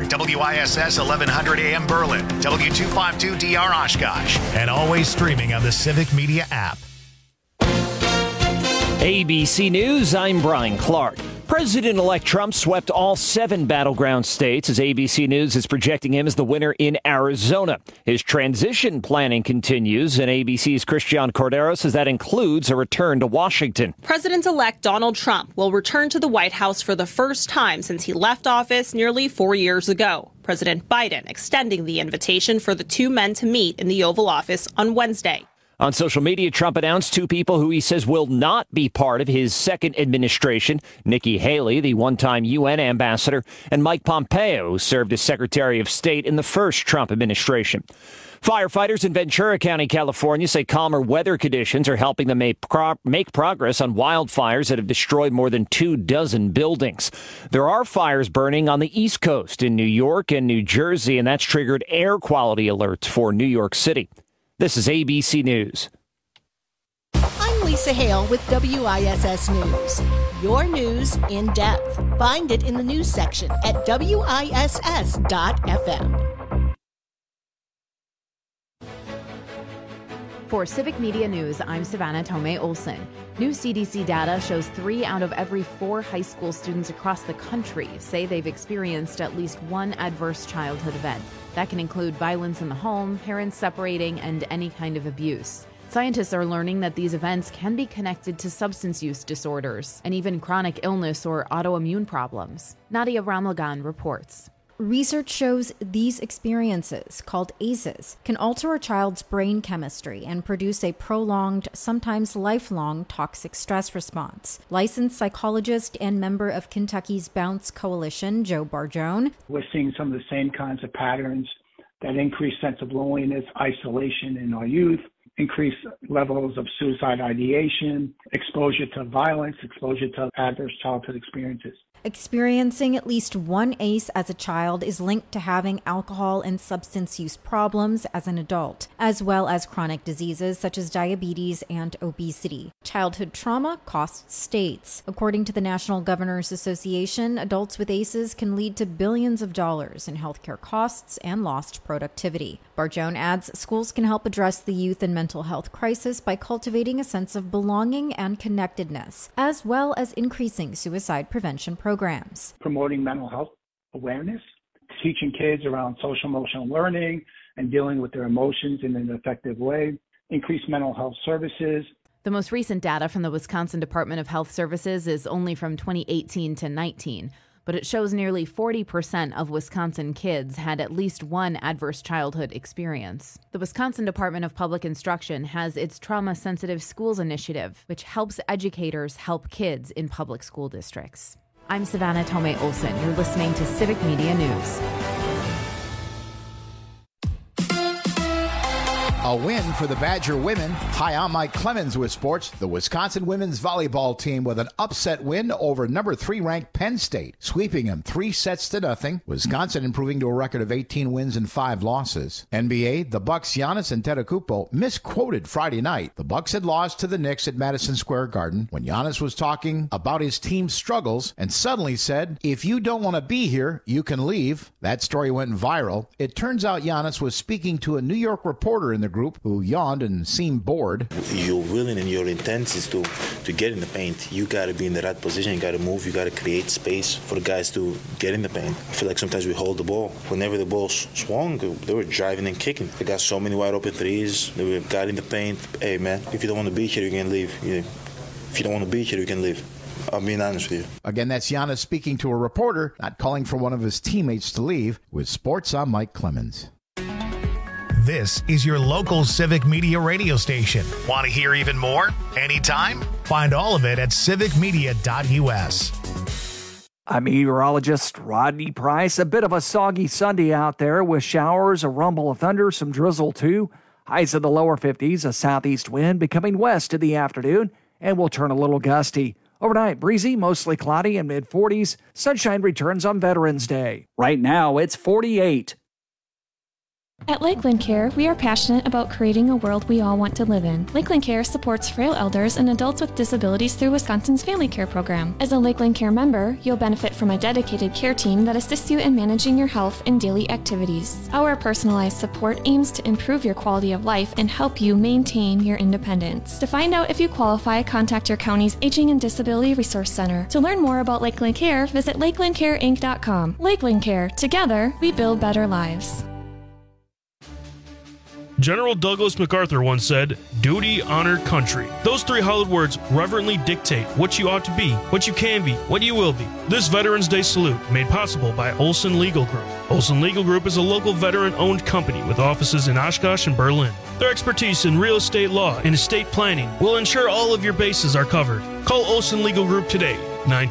WISS 1100 AM Berlin, W252DR Oshkosh, and always streaming on the Civic Media app. ABC News, I'm Brian Clark. President-elect Trump swept all 7 battleground states as ABC News is projecting him as the winner in Arizona. His transition planning continues, and ABC's Christian Cordero says that includes a return to Washington. President-elect Donald Trump will return to the White House for the first time since he left office nearly 4 years ago. President Biden extending the invitation for the two men to meet in the Oval Office on Wednesday. On social media, Trump announced 2 people who he says will not be part of his second administration. Nikki Haley, the one-time UN ambassador, and Mike Pompeo, who served as Secretary of State in the first Trump administration. Firefighters in Ventura County, California, say calmer weather conditions are helping them make progress on wildfires that have destroyed more than 24 buildings. There are fires burning on the East Coast in New York and New Jersey, and that's triggered air quality alerts for New York City. This is ABC News. I'm Lisa Hale with WISS News. Your news in depth. Find it in the news section at WISS.FM. For Civic Media News, I'm Savannah Tomei Olson. New CDC data shows 3 out of every 4 high school students across the country say they've experienced at least one adverse childhood event. That can include violence in the home, parents separating, and any kind of abuse. Scientists are learning that these events can be connected to substance use disorders and even chronic illness or autoimmune problems. Nadia Ramlagan reports. Research shows these experiences, called ACEs, can alter a child's brain chemistry and produce a prolonged, sometimes lifelong, toxic stress response. Licensed psychologist and member of Kentucky's Bounce Coalition, Joe Barjone. We're seeing some of the same kinds of patterns, that increased sense of loneliness, isolation in our youth, increased levels of suicide ideation, exposure to violence, exposure to adverse childhood experiences. Experiencing at least one ACE as a child is linked to having alcohol and substance use problems as an adult, as well as chronic diseases such as diabetes and obesity. Childhood trauma costs states. According to the National Governors Association, adults with ACEs can lead to billions of dollars in healthcare costs and lost productivity. Barjone adds schools can help address the youth and mental health crisis by cultivating a sense of belonging and connectedness, as well as increasing suicide prevention programs. Promoting mental health awareness, teaching kids around social emotional learning and dealing with their emotions in an effective way, increase mental health services. The most recent data from the Wisconsin Department of Health Services is only from 2018 to 19, but it shows nearly 40% of Wisconsin kids had at least one adverse childhood experience. The Wisconsin Department of Public Instruction has its Trauma-Sensitive Schools Initiative, which helps educators help kids in public school districts. I'm Savannah Tomei Olson. You're listening to Civic Media News. A win for the Badger women. Hi, I'm Mike Clemens with sports. The Wisconsin women's volleyball team with an upset win over number 3 ranked Penn State, sweeping them 3-0. Wisconsin improving to a record of 18 wins and 5 losses. NBA, the Bucks' Giannis Antetokounmpo misquoted Friday night. The Bucks had lost to the Knicks at Madison Square Garden when Giannis was talking about his team's struggles and suddenly said, "If you don't want to be here, you can leave." That story went viral. It turns out Giannis was speaking to a New York reporter in the group who yawned and seemed bored. Your willing and your intent is to get in the paint. You got to be in the right position. You got to move. You got to create space for the guys to get in the paint. I feel like sometimes we hold the ball. Whenever the ball swung, they were driving and kicking. They got so many wide open threes. They got in the paint. Hey, man, if you don't want to be here, you can leave. If you don't want to be here, you can leave. I'm being honest with you. Again, that's Giannis speaking to a reporter, not calling for one of his teammates to leave. With sports, I'm Mike Clemens. This is your local Civic Media radio station. Want to hear even more? Anytime? Find all of it at civicmedia.us. I'm meteorologist Rodney Price. A bit of a soggy Sunday out there with showers, a rumble of thunder, some drizzle too. Highs in the lower 50s, a southeast wind becoming west in the afternoon, and will turn a little gusty. Overnight, breezy, mostly cloudy, and mid-40s. Sunshine returns on Veterans Day. Right now, it's 48. At Lakeland Care, we are passionate about creating a world we all want to live in. Lakeland Care supports frail elders and adults with disabilities through Wisconsin's Family Care Program. As a Lakeland Care member, you'll benefit from a dedicated care team that assists you in managing your health and daily activities. Our personalized support aims to improve your quality of life and help you maintain your independence. To find out if you qualify, contact your county's Aging and Disability Resource Center. To learn more about Lakeland Care, visit lakelandcareinc.com. Lakeland Care. Together, we build better lives. General Douglas MacArthur once said, "Duty, honor, country." Those three hallowed words reverently dictate what you ought to be, what you can be, what you will be. This Veterans Day salute, made possible by Olson Legal Group. Olson Legal Group is a local veteran-owned company with offices in Oshkosh and Berlin. Their expertise in real estate law and estate planning will ensure all of your bases are covered. Call Olson Legal Group today,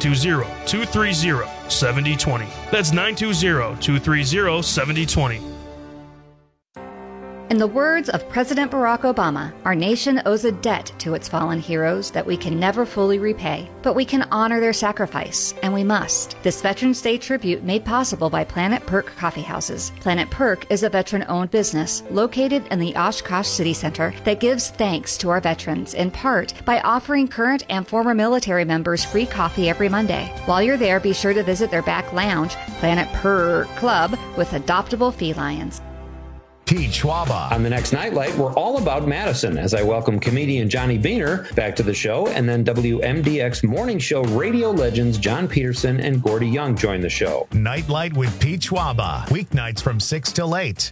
920-230-7020. That's 920-230-7020. In the words of President Barack Obama, our nation owes a debt to its fallen heroes that we can never fully repay, but we can honor their sacrifice, and we must. This Veterans Day tribute made possible by Planet Perk Coffee Houses. Planet Perk is a veteran-owned business located in the Oshkosh City Center that gives thanks to our veterans, in part by offering current and former military members free coffee every Monday. While you're there, be sure to visit their back lounge, Planet Perk Club, with adoptable felines. Pete Schwaba. On the next Nightlight, we're all about Madison as I welcome comedian Johnny Beaner back to the show, and then WMDX morning show radio legends John Peterson and Gordy Young join the show. Nightlight with Pete Schwaba, weeknights from 6 till 8.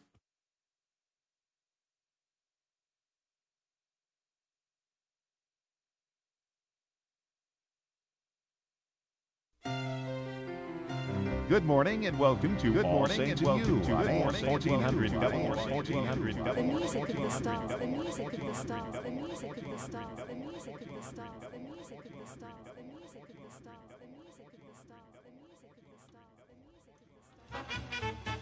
Good morning and welcome to Good Morning and welcome to 1400 1400 The music of the stars, the music of the stars, the music of the stars, the music of the stars, the music of the stars, the music of the stars, the music of the stars, the music of the stars, the music of the stars.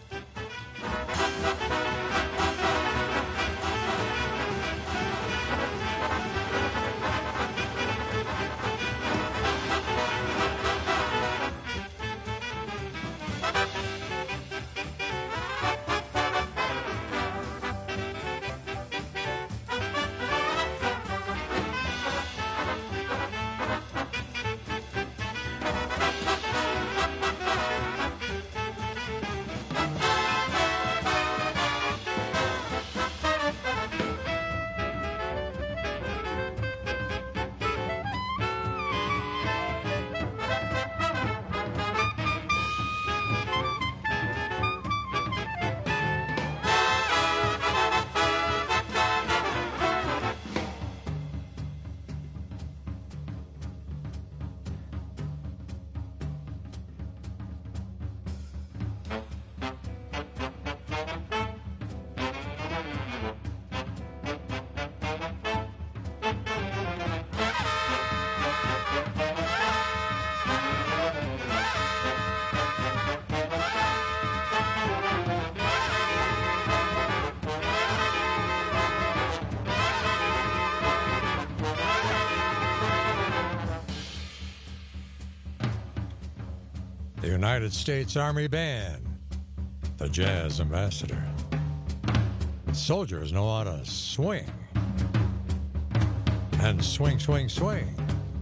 The United States Army Band, the Jazz Ambassador. Soldiers know how to swing. And swing, swing, swing.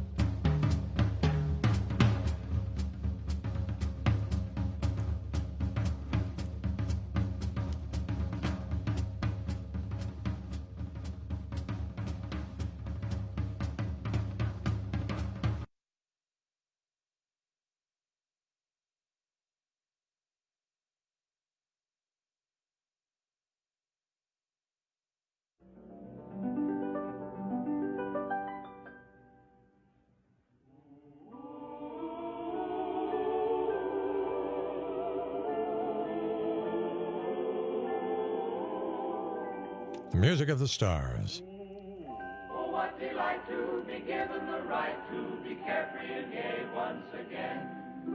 The music of the stars. Oh, what delight to be given the right to be carefree and gay once again.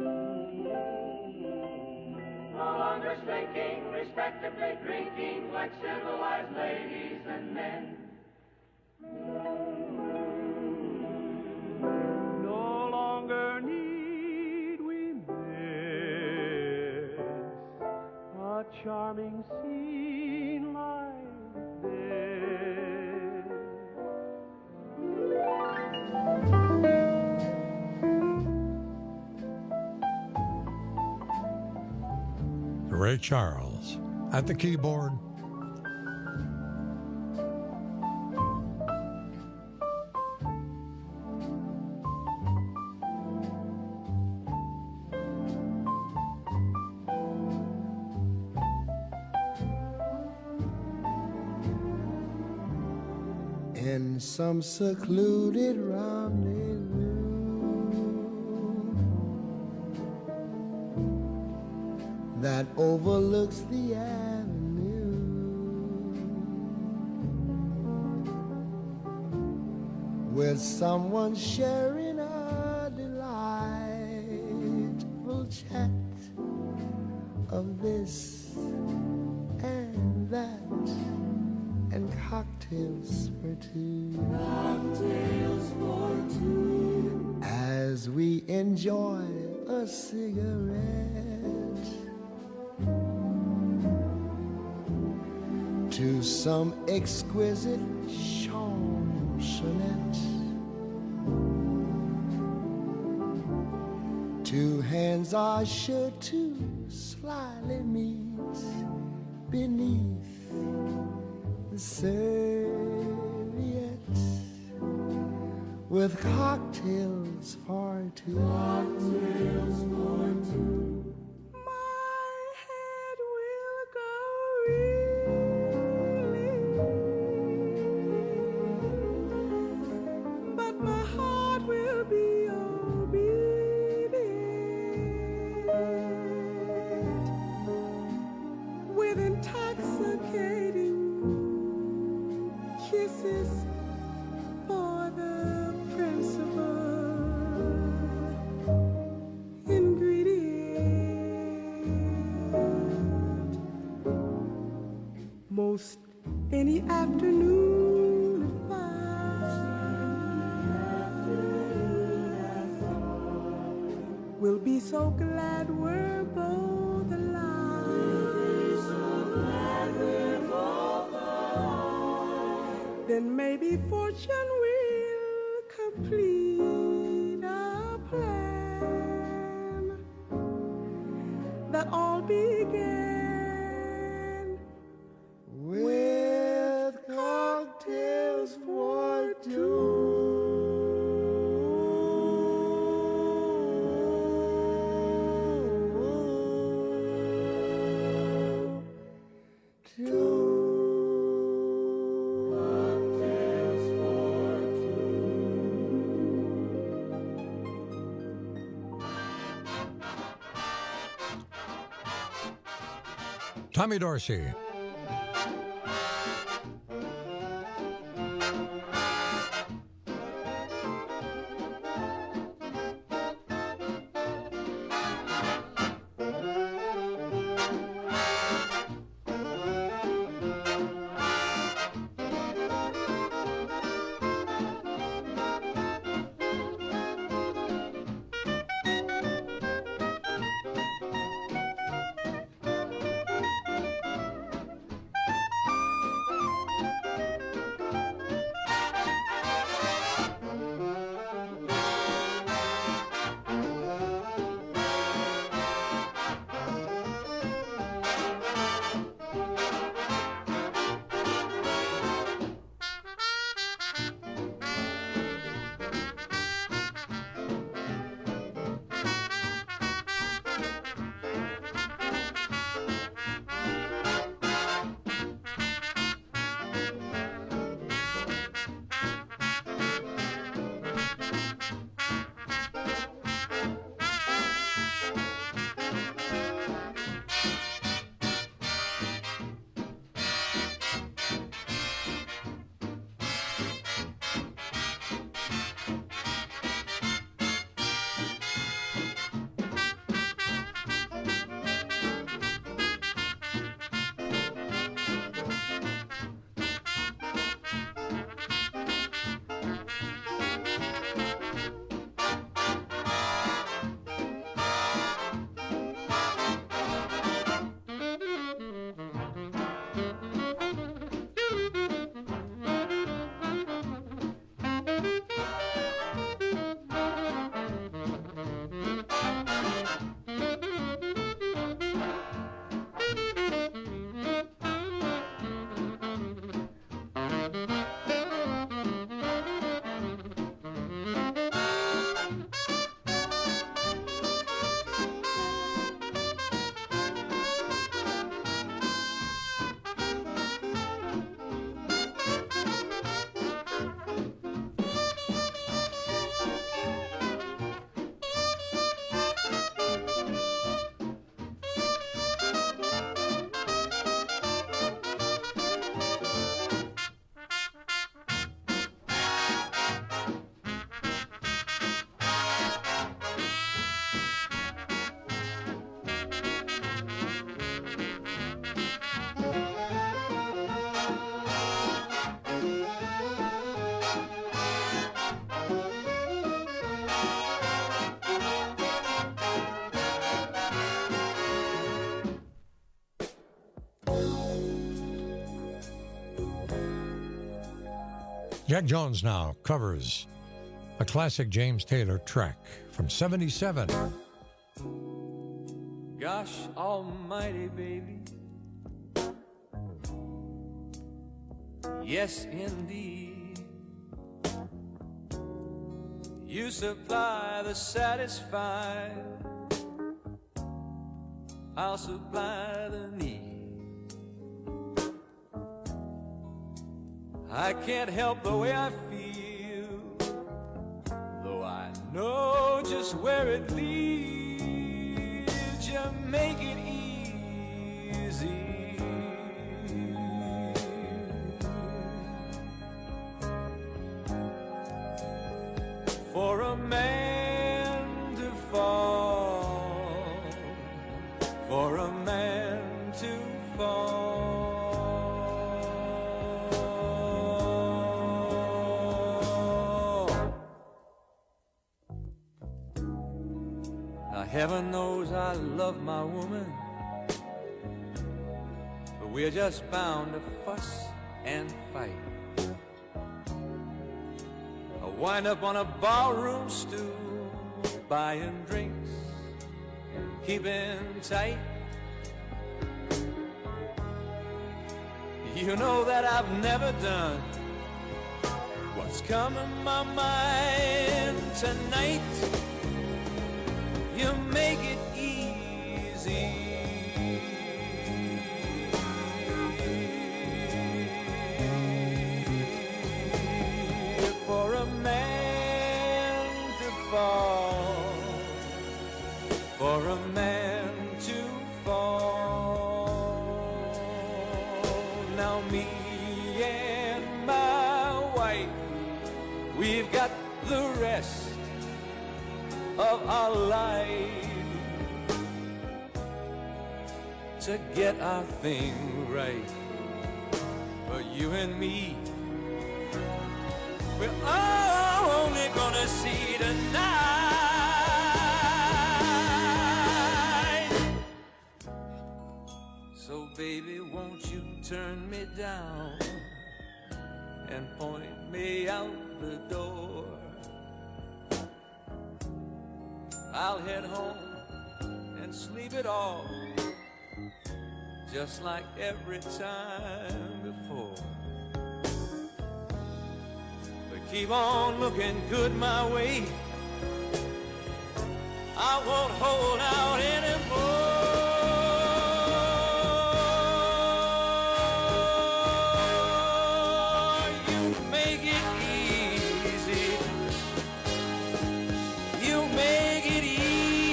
No longer slinking, respectably drinking like civilized ladies and men. No longer need we miss a charming scene. Ray Charles at the keyboard. In some secluded rendezvous, that overlooks the avenue, with someone sharing a delightful chat of this and that, and cocktails for two. Cocktails for two. As we enjoy a cigarette to some exquisite chansonette. Two hands are sure to slyly meet beneath the serviette, with cocktails for two. Cocktails for two. My head will go reeling, but my heart will be obedient, with intoxicating kisses for the principal ingredient. Most any afternoon at 5, we'll be so glad we're both alive. Then maybe fortune will complete a plan that all began with cocktails for two. Tommy Dorsey. Jack Jones now covers a classic James Taylor track from '77. Gosh almighty, baby. Yes, indeed. You supply the satisfied, I'll supply the need. I can't help the way I feel, though I know just where it leads. You make it easy. For a man to fall, for a man to fall. Now heaven knows I love my woman, but we're just bound to fuss and fight. I wind up on a barroom stool, buying drinks, keeping tight. You know that I've never done what's come in my mind tonight. You make it easy. For a man to fall, for a man to fall. Now me and my wife, we've got the rest of our life to get our thing right. But you and me, we're only gonna see tonight. So baby, won't you turn me down and point me out the door? I'll head home and sleep it off, just like every time before. Keep on looking good my way, I won't hold out anymore. You make it easy. You make it easy.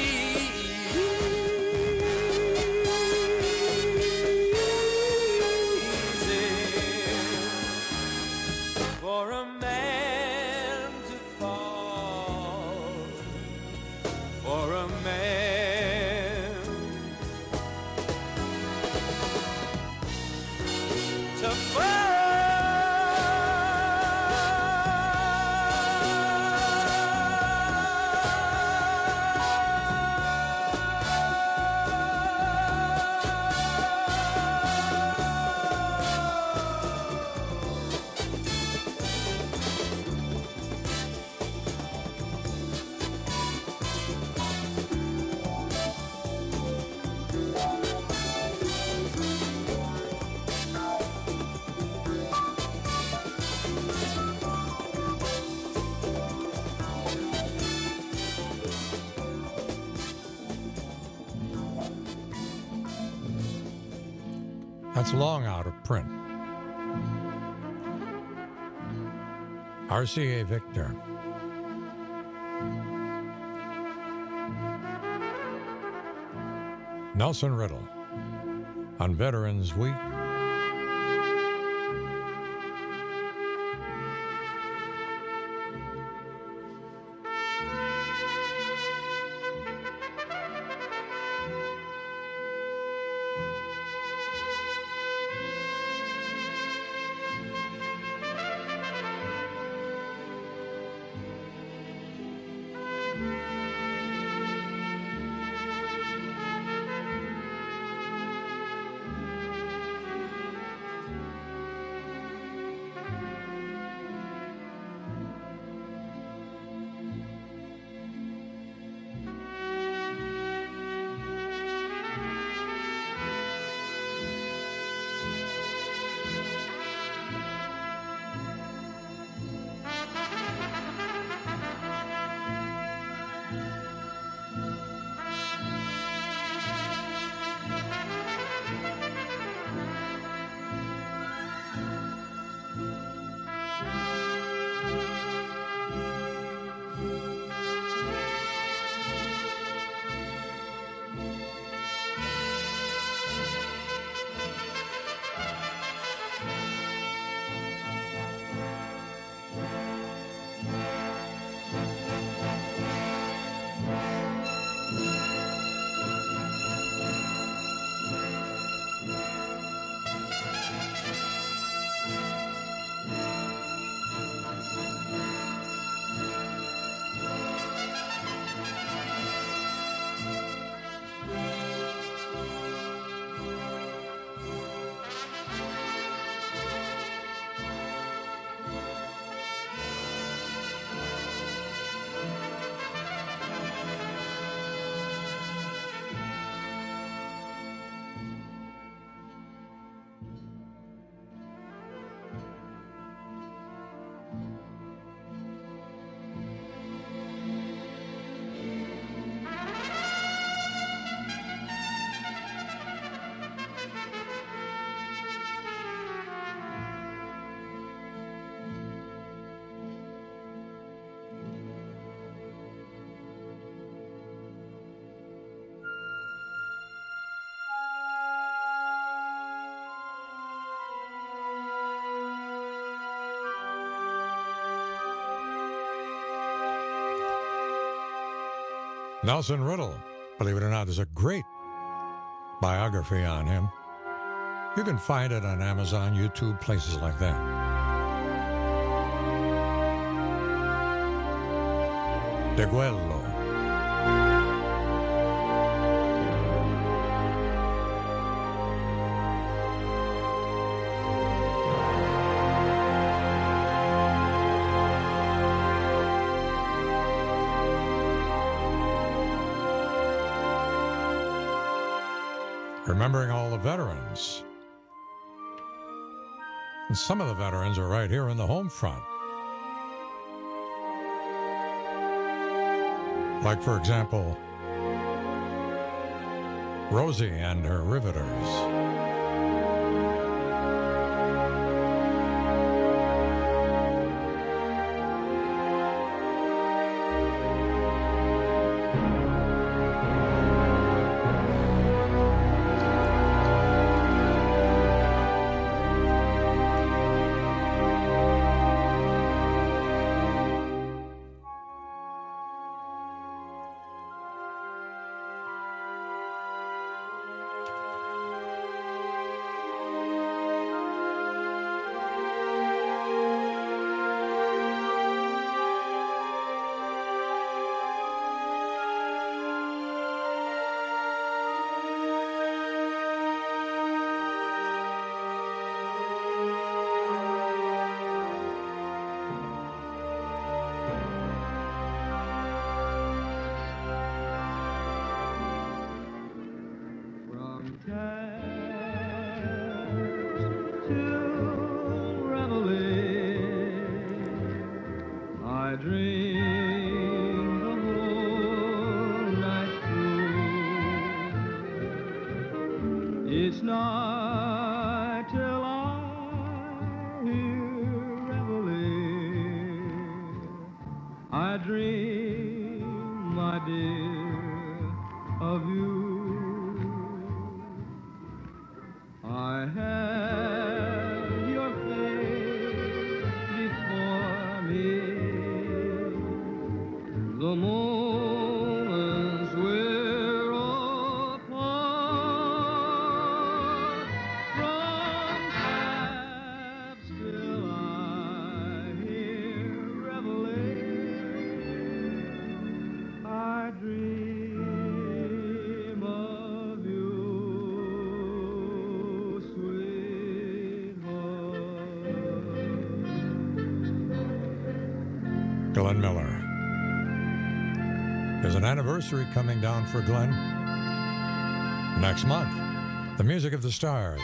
For a man to fall, for a man to fall. That's long out of print. RCA Victor. Nelson Riddle on Veterans Week. Nelson Riddle, believe it or not, there's a great biography on him. You can find it on Amazon, YouTube, places like that. De Guello. Remembering all the veterans. And some of the veterans are right here in the home front. Like, for example, Rosie and her Riveters. Glenn Miller. There's an anniversary coming down for Glenn next month. The Music of the Stars.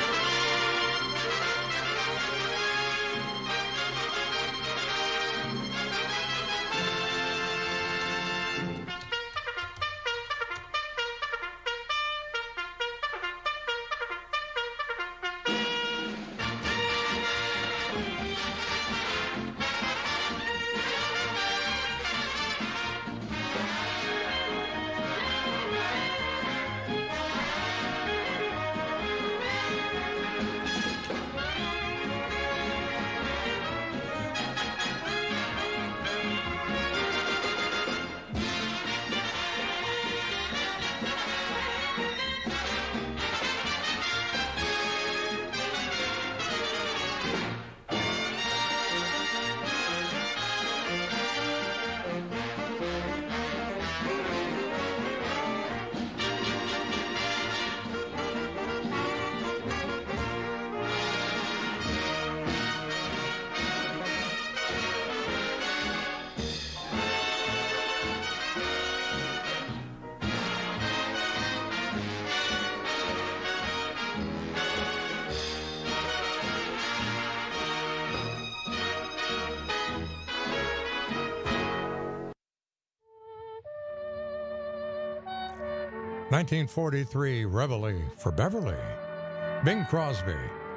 "1943 Reveille for Beverly." Bing Crosby.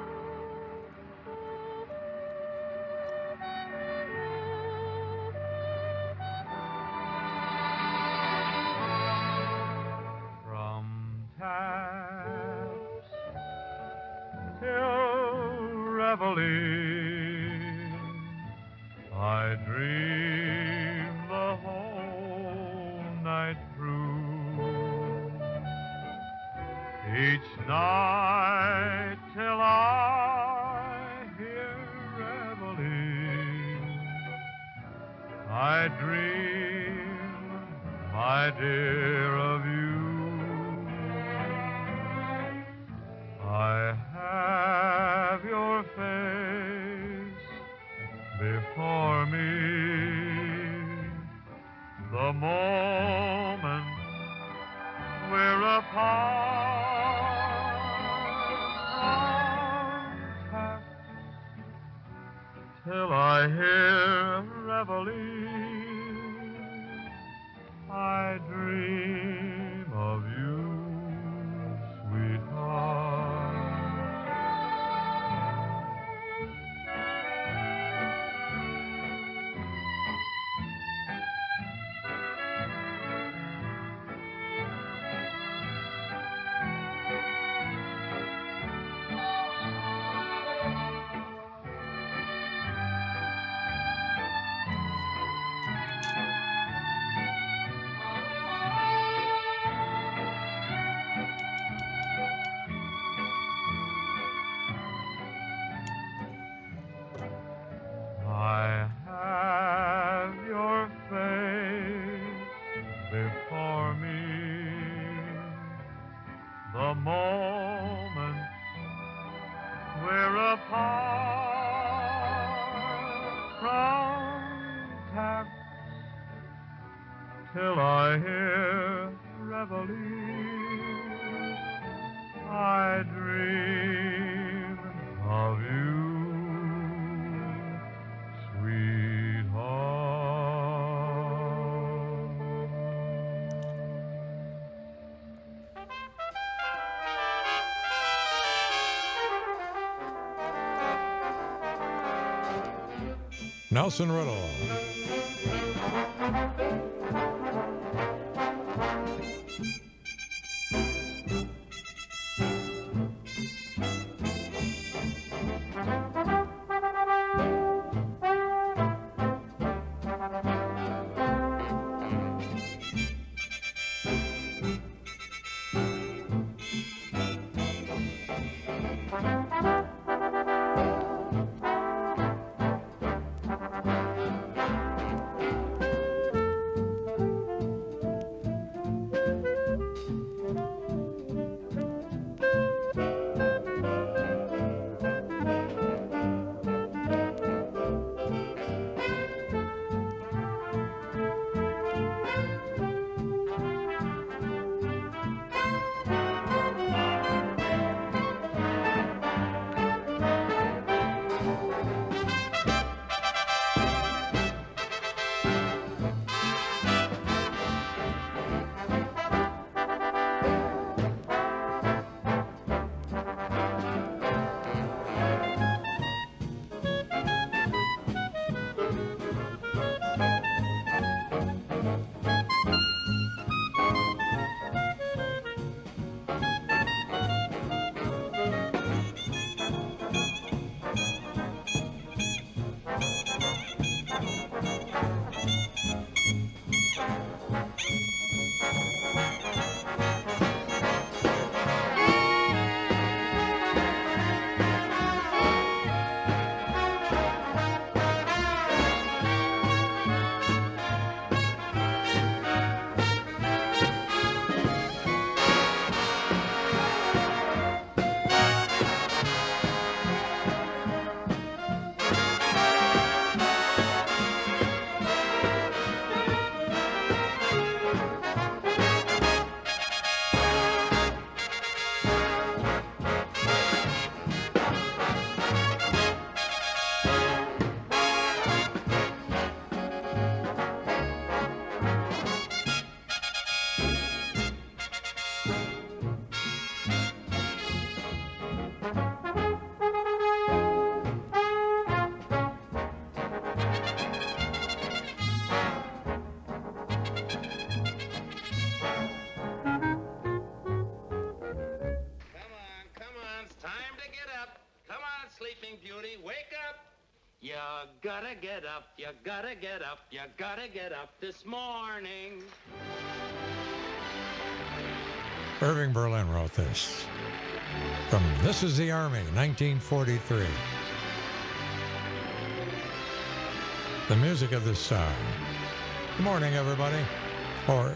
From taps till Reveille, I dream the whole night through. night till I hear reveille. I dream, my dear, of you. I have your face before me. The moment we're apart, till I hear reveille, I dream of you, sweetheart. I have your face before me. The moment we're apart, contact till I hear reveille. I dream of you. Nelson Riddle. You gotta get up, you gotta get up, you gotta get up this morning. Irving Berlin wrote this. from This Is the Army, 1943. The music of the song. Good morning, everybody. Or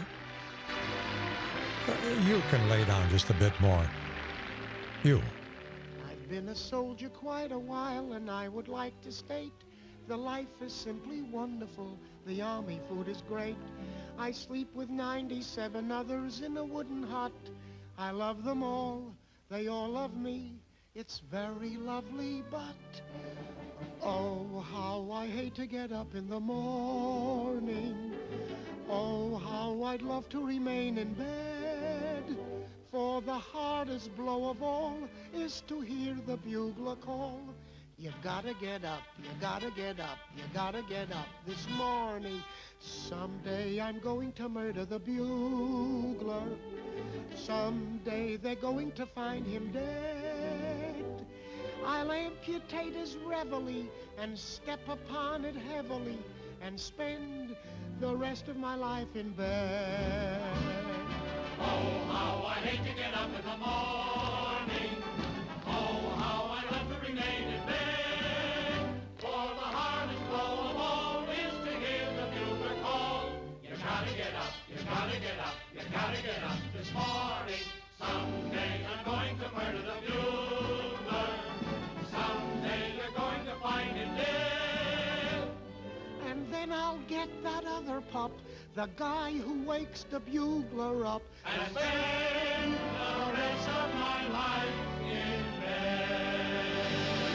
you can lay down just a bit more. You. I've been a soldier quite a while, and I would like to state the life is simply wonderful. The army food is great. I sleep with 97 others in a wooden hut. I love them all. They all love me. It's very lovely, but oh, how I hate to get up in the morning. Oh, how I'd love to remain in bed. For the hardest blow of all is to hear the bugler call. You gotta get up, you gotta get up, you gotta get up this morning. Someday I'm going to murder the bugler. Someday they're going to find him dead. I'll amputate his reveille and step upon it heavily and spend the rest of my life in bed. Oh, how I hate to get up in the morning. Oh, how I love to remain in bed. For the hardest blow of all is to hear the bugler call. You gotta get up, you gotta get up, you gotta get up this morning. Someday I'm going to murder the bugler. Someday you're going to find him dead. And then I'll get that other pup, the guy who wakes the bugler up, and spend the rest of my life in bed.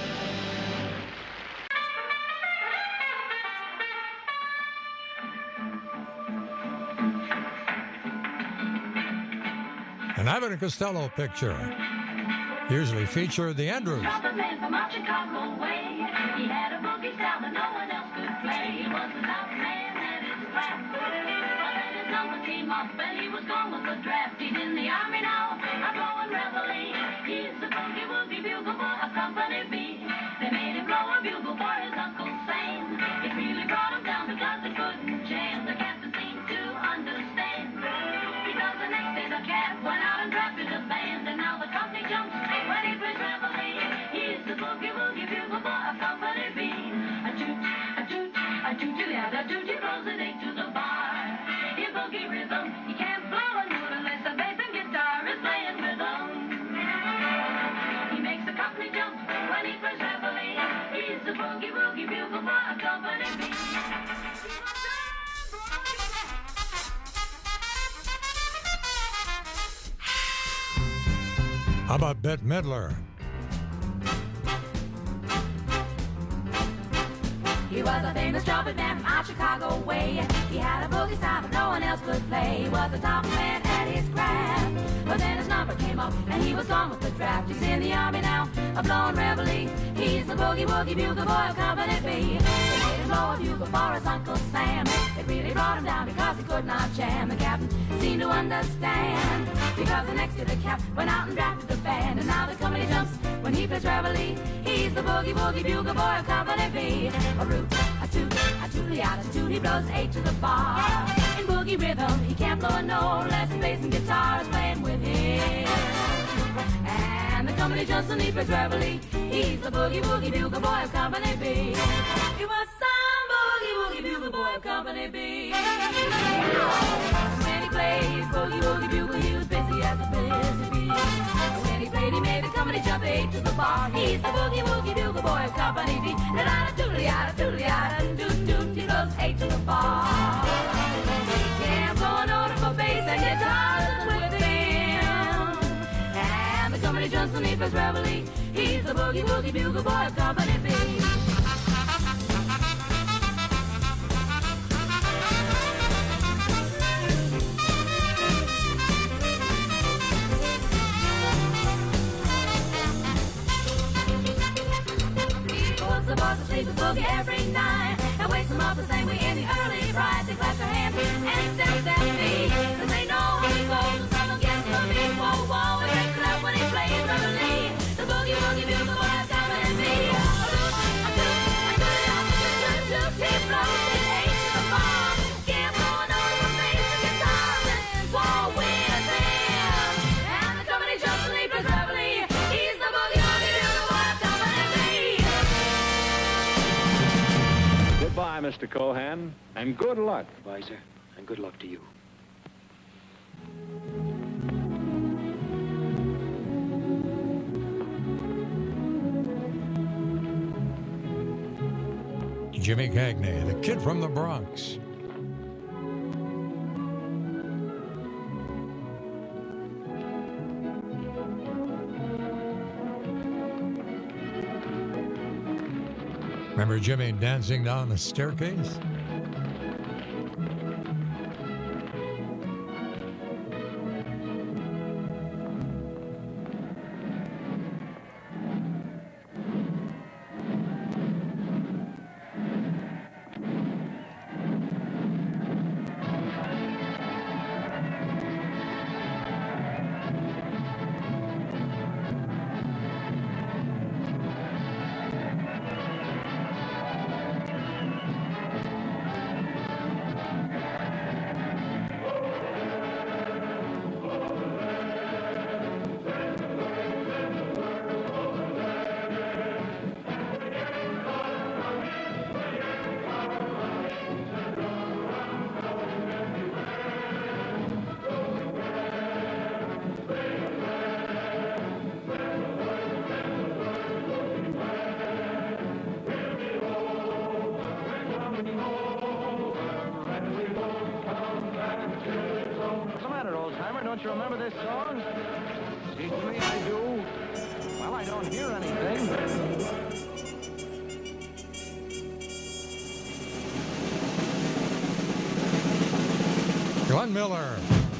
An Abbott and Costello picture. Usually feature the Andrews. Trumpet man from out Chicago way. He had a boogie style that no one else could play. He was a top man at his craft. But then his number came up and he was gone with the draft. He's in the army now, I'm blowing reveille. He's the boogie woogie bugle boy of Company B. They made him blow a bugle for his Uncle Sam. It really brought him down because they couldn't jam. The captain seemed to understand. Because the next day the cat went out and drafted a band. And now the company jumps when he plays reveille. He's the boogie woogie bugle boy of Company B. A toot, a toot, a toot, a toot, he blows an 8 to the bar. In boogie rhythm, he can't blow a note unless the bass and guitar is playing rhythm. He makes the company jump when he plays reveille. He's the boogie woogie bugle boy of Company B. How about Bette Midler? He was a famous trumpet man from out Chicago way. He had a boogie style that no one else could play. He was a top man at his craft. But then his number came up and he was gone with the draft. He's in the army now, a blowing reveille. He's the boogie woogie bugle boy of Company B. They made him blow a bugle for his Uncle Sam. It really brought him down because he could not jam. The captain seemed to understand. Because the next year the cap went out and drafted the band. And now the company jumps when he plays reveille. He's the boogie woogie bugle boy of Company B. A root, a toot, a tootly-out, a toot, he blows 8 to the bar. In boogie rhythm, he can't blow a note unless the bass and guitar is playing with him. And the company jumps when he plays reveille. He's the boogie woogie bugle boy of Company B. He was some boogie woogie bugle boy of Company B. When he plays boogie woogie bugle, he was busy as a busy bee. When he played, he made the company jump 8 to the bar. He's the boogie woogie bugle boy of Company B. Da-da-da, doodly-yada, doodly-yada, doot-doot, he blows 8 to the bar. He can't blow a note for bass and guitars with him. And the company jumps when he plays reveille. He's the boogie woogie bugle boy of Company B. The boys asleep with boogie every night and wakes them up the same way in the early bright. They clap their hands and step their feet, 'cause they know how he goes and some will get to me. Whoa, whoa, it breaks it up when he plays reveille. The boogie woogie bugle boy of Company B. A toot, a toot, a toot, he blows it 8 to the bar. Can't blow a note of a bass and guitar and war with him. And the company jumps and he plays reveille. He's Mr. Cohan, and good luck. Goodbye, sir, and good luck to you. Jimmy Cagney, the kid from the Bronx. Remember Jimmy dancing down the staircase? What's the matter, old-timer? Don't you remember this song? Seems to me I do. Well, I don't hear anything. Glenn Miller.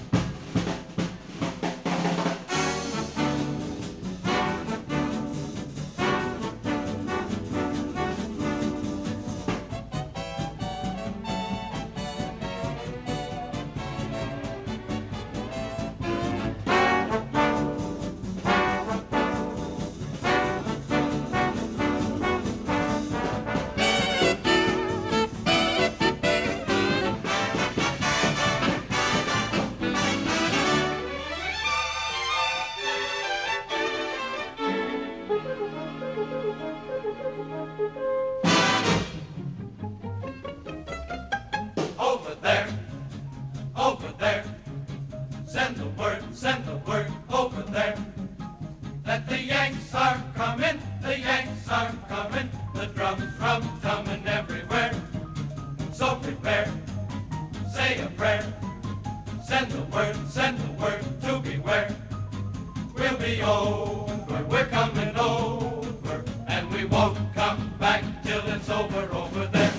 Over there, send the word over there, that the Yanks are coming, the drums rum-tumming everywhere. So prepare, say a prayer, send the word to beware. We'll be over, we're coming over, and we won't come back till it's over there.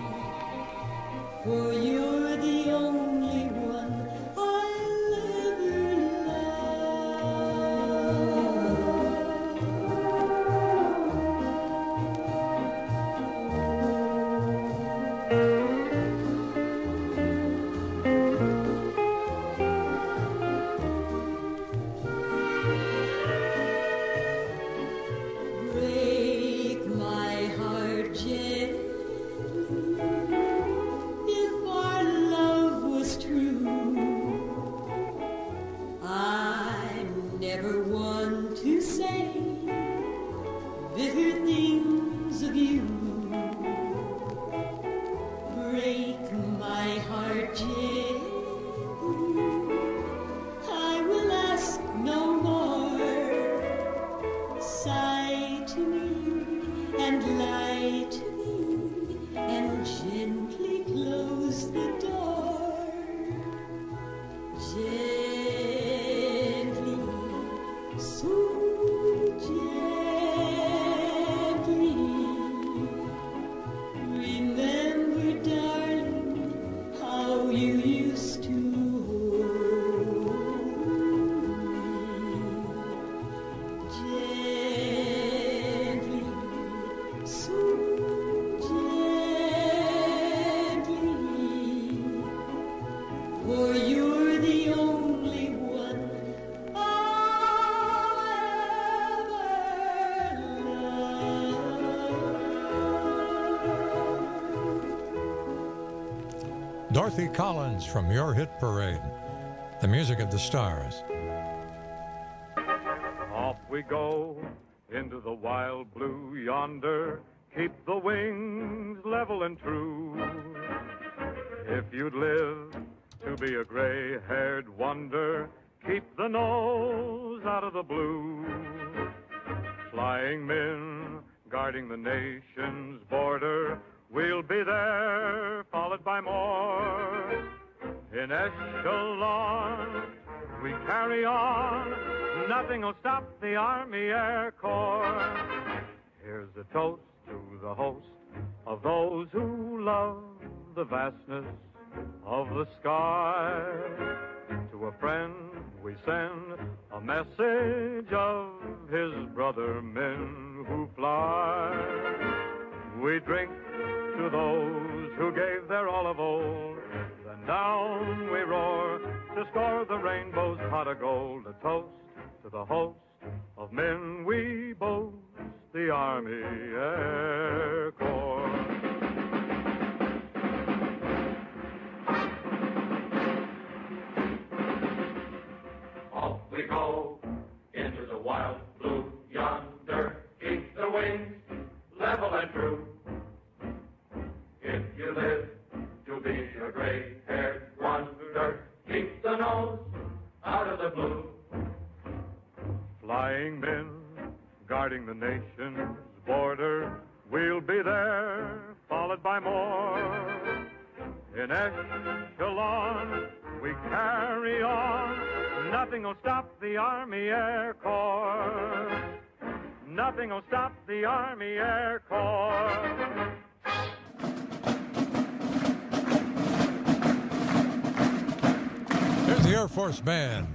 For you're the only one I live I will ask no more. Sigh to me and lie to me and gently close the door. Gently, so gently. Remember, darling, how you used to hold me. Gently, so gently. For you're the only one I'll ever love. Dorothy Collins from Your Hit Parade. The music of the stars. Off we go into the wild blue yonder. Keep the wings level and true. If you'd live to be a gray-haired wonder, keep the nose out of the blue. Flying men guarding the nation's border, we'll be there, followed by more. In echelon, we carry on. Nothing'll stop the Army Air Corps. Here's a toast to the host of those who love the vastness of the sky. To a friend we send a message of his brother men who fly. We drink to those who gave their all of old. Then down we roar to score the rainbow's pot of gold. A toast to the host of men we boast, the Army Air Corps. Off we go into the wild blue yonder. Keep the wings level and true. If you live to be a gray-haired wonder, keep the nose out of the blue. Flying men guarding the nation's border, we'll be there, followed by more. In echelon, we carry on. Nothing'll stop the Army Air Corps. Nothing'll stop the Army Air Corps. Here's the Air Force Band.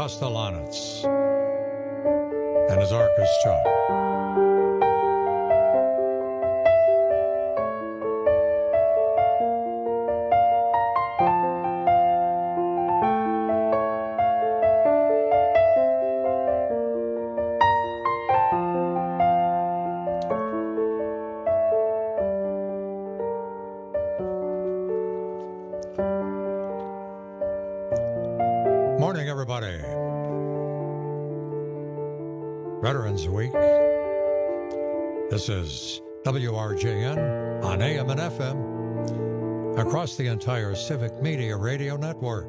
Kostelanetz and his orchestra. Morning, everybody. Veterans Week. This is WRJN on AM and FM across the entire Civic Media Radio Network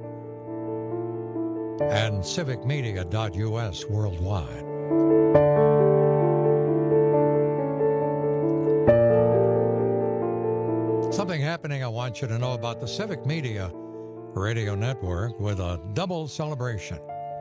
and civicmedia.us worldwide. Something happening I want you to know about the Civic Media Radio Network with a double celebration.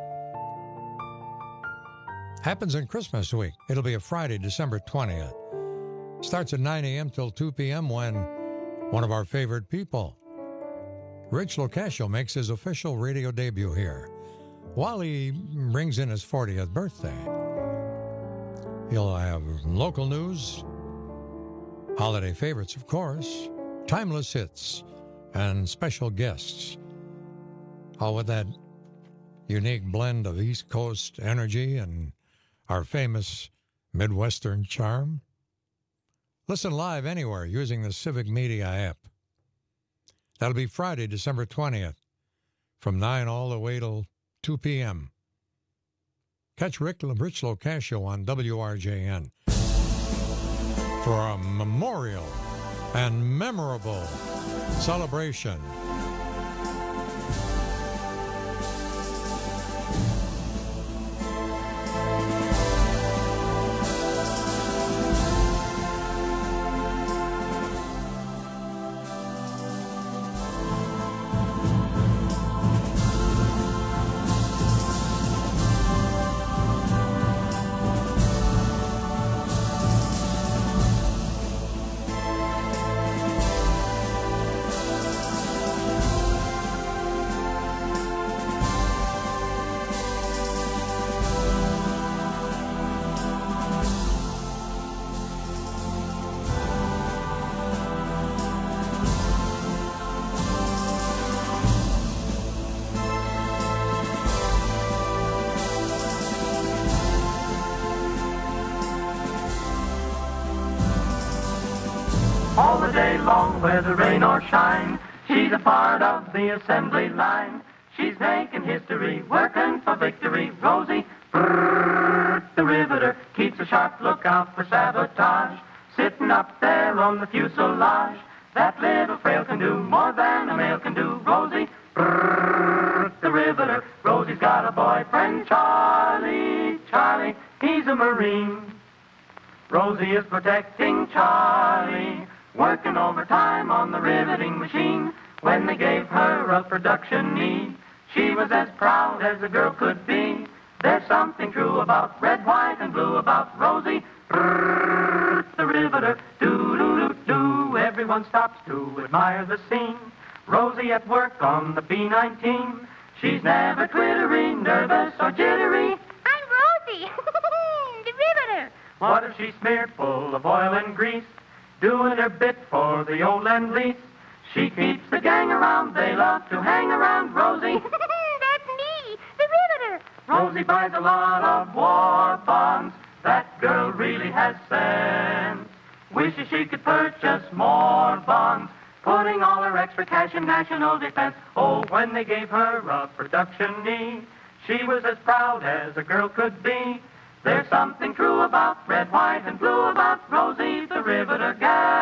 Happens in Christmas week. It'll be a Friday, December 20th. Starts at 9 a.m. till 2 p.m. when one of our favorite people, Rich Locascio, makes his official radio debut here while he brings in his 40th birthday. He'll have local news, holiday favorites, of course, timeless hits, and special guests. All with that unique blend of East Coast energy and our famous Midwestern charm. Listen live anywhere using the Civic Media app. That'll be Friday, December 20th, from 9 all the way till 2 p.m. Catch Rich Locascio on WRJN for a memorial and memorable celebration. All the day long, whether rain or shine, she's a part of the assembly line. She's making history, working for victory. Rosie, brrr, the riveter, keeps a sharp lookout for sabotage. Sitting up there on the fuselage, that little frail can do more than a male can do. Rosie, brrr, the riveter. Rosie's got a boyfriend, Charlie. Charlie, he's a Marine. Rosie is protecting Charlie, working overtime on the riveting machine. When they gave her a production need, she was as proud as a girl could be. There's something true about red, white, and blue about Rosie, brrr, the riveter. Do-do-do-do, everyone stops to admire the scene. Rosie at work on the B-19. She's never twittery, nervous, or jittery. I'm Rosie, the riveter. What if she's smeared full of oil and grease, doing her bit for the old Lend-Lease? She keeps the gang around, they love to hang around Rosie. That's me, the riveter. Rosie buys a lot of war bonds. That girl really has sense. Wishes she could purchase more bonds, putting all her extra cash in national defense. Oh, when they gave her a production need, she was as proud as a girl could be. There's something true about red, white, and blue about Rosie, the riveter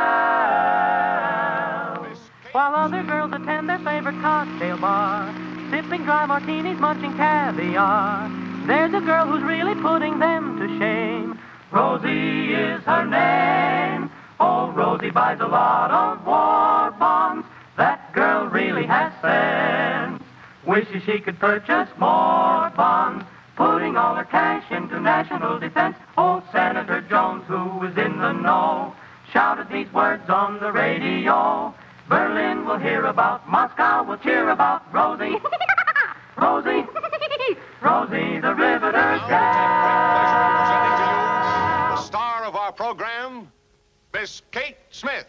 gal. While other girls attend their favorite cocktail bar, sipping dry martinis, munching caviar, there's a girl who's really putting them to shame. Rosie is her name. Oh, Rosie buys a lot of war bonds. That girl really has sense. Wishes she could purchase more bonds, putting all her cash into national defense. Old Senator Jones, who was in the know, shouted these words on the radio. Berlin will hear about, Moscow will cheer about Rosie. Rosie, Rosie the Riveter's gal. The star of our program, Miss Kate Smith.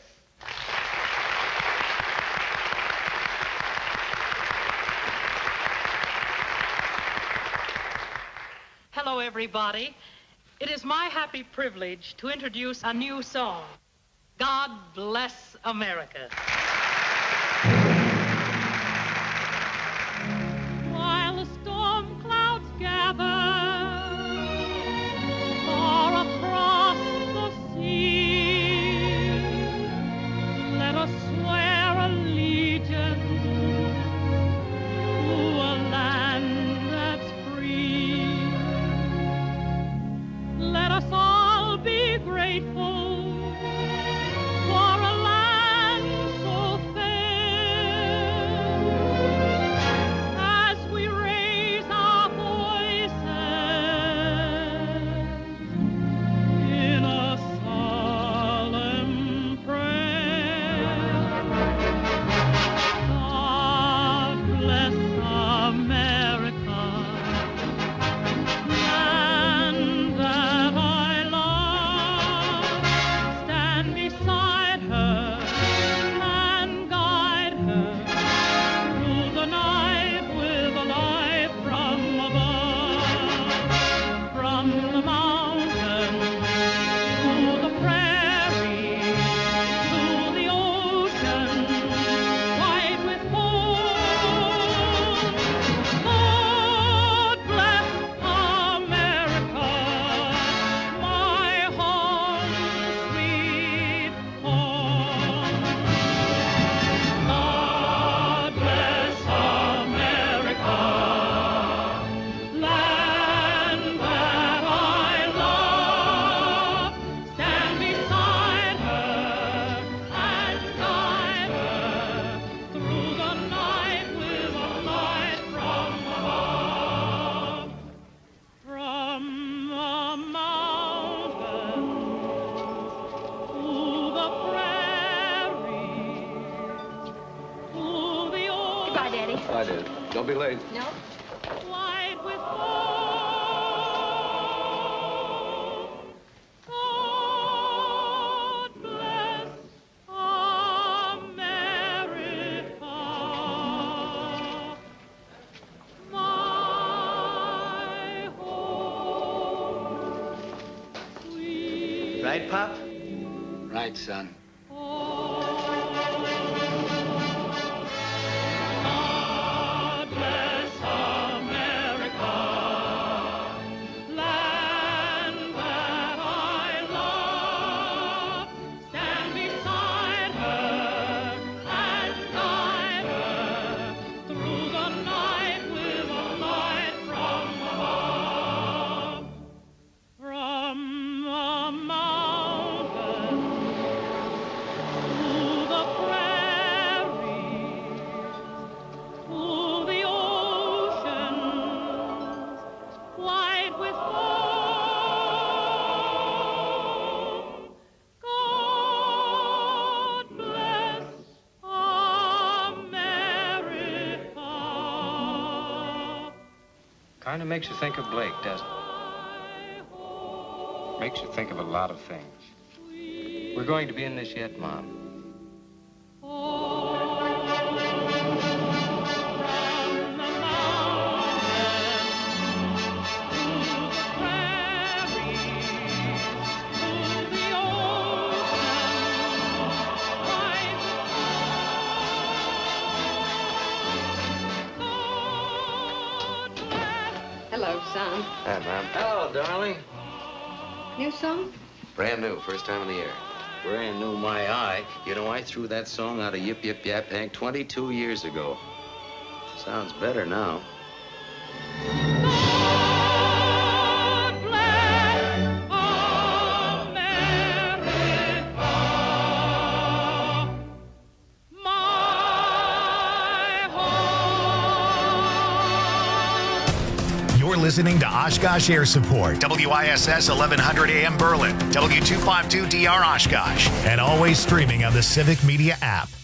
Hello, everybody. It is my happy privilege to introduce a new song, God Bless America. While the storm clouds gather far across the sea, let us swear allegiance to a land that's free. Let us all be grateful for a land so fair, as we raise our voices in a solemn prayer. God bless America, land that I love. Stand beside her and guide her through the night with a light from above. From the mountain to the prairie to the ocean white with foam. God bless America, my home, sweet home. God bless America, land that I love. Stand beside her and guide her through the night with a light from above. From the mountain to the prairie to the ocean. Goodbye, Daddy. Bye, Dad. Don't be late. No? White with foam. God bless America, my home, sweet Right, Pop? Right, son. God bless America, land that I love. Stand beside her and guide her through the night with a light from above. From the mountain to the prairie to the ocean white with foam. God bless America. Kind of makes you think of Blake, doesn't it? Makes you think of a lot of things. We're going to be in this yet, Mom. Hello, son. Hi, Mom. Hello, darling. New song? Brand new, first time of the year. Brand new, my eye. You know, I threw that song out of Yip Yip Yap Hank 22 years ago. Sounds better now. God bless America, my home. You're listening to Oshkosh Air Support, WISS 1100 AM Berlin, W252DR Oshkosh, and always streaming on the Civic Media app.